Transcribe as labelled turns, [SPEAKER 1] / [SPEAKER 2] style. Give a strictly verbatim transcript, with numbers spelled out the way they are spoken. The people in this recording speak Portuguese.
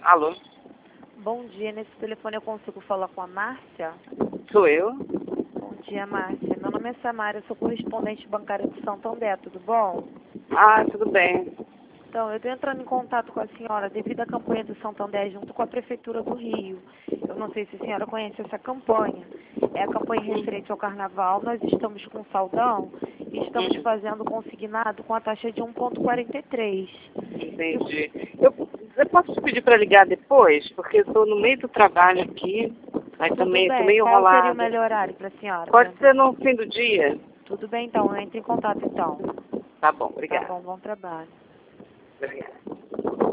[SPEAKER 1] Alô?
[SPEAKER 2] Bom dia, nesse telefone eu consigo falar com a Márcia?
[SPEAKER 1] Sou eu?
[SPEAKER 2] Bom dia, Márcia. Meu nome é Samara, eu sou correspondente bancária do Santander, tudo bom?
[SPEAKER 1] Ah, tudo bem.
[SPEAKER 2] Então, eu estou entrando em contato com a senhora devido à campanha do Santander junto com a Prefeitura do Rio. Eu não sei se a senhora conhece essa campanha. É a campanha referente ao Carnaval. Nós estamos com saldão e estamos
[SPEAKER 1] Hum,
[SPEAKER 2] fazendo consignado com a taxa de um vírgula quarenta e três.
[SPEAKER 1] entendi. Eu, eu posso te pedir para ligar depois? Porque eu estou no meio do trabalho aqui. Aí
[SPEAKER 2] Tudo
[SPEAKER 1] também estou
[SPEAKER 2] bem.
[SPEAKER 1] meio
[SPEAKER 2] Qual seria o
[SPEAKER 1] enrolada.
[SPEAKER 2] melhor horário para a senhora?
[SPEAKER 1] Pode ser no fim do dia?
[SPEAKER 2] Tudo bem, então. Eu entro em contato, então.
[SPEAKER 1] Tá bom,
[SPEAKER 2] Tá
[SPEAKER 1] obrigada.
[SPEAKER 2] bom, bom trabalho.
[SPEAKER 1] Obrigada.